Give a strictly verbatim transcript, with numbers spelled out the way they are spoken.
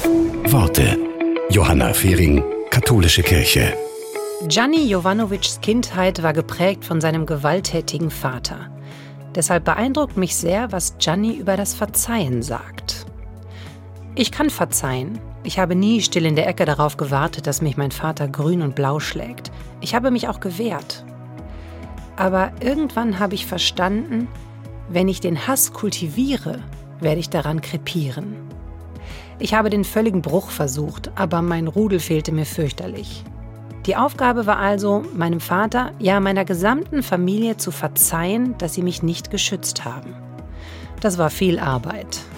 Worte. Johanna Fehring, Katholische Kirche. Gianni Jovanovics Kindheit war geprägt von seinem gewalttätigen Vater. Deshalb beeindruckt mich sehr, was Gianni über das Verzeihen sagt. Ich kann verzeihen. Ich habe nie still in der Ecke darauf gewartet, dass mich mein Vater grün und blau schlägt. Ich habe mich auch gewehrt. Aber irgendwann habe ich verstanden, wenn ich den Hass kultiviere, werde ich daran krepieren. Ich habe den völligen Bruch versucht, aber mein Rudel fehlte mir fürchterlich. Die Aufgabe war also, meinem Vater, ja meiner gesamten Familie zu verzeihen, dass sie mich nicht geschützt haben. Das war viel Arbeit.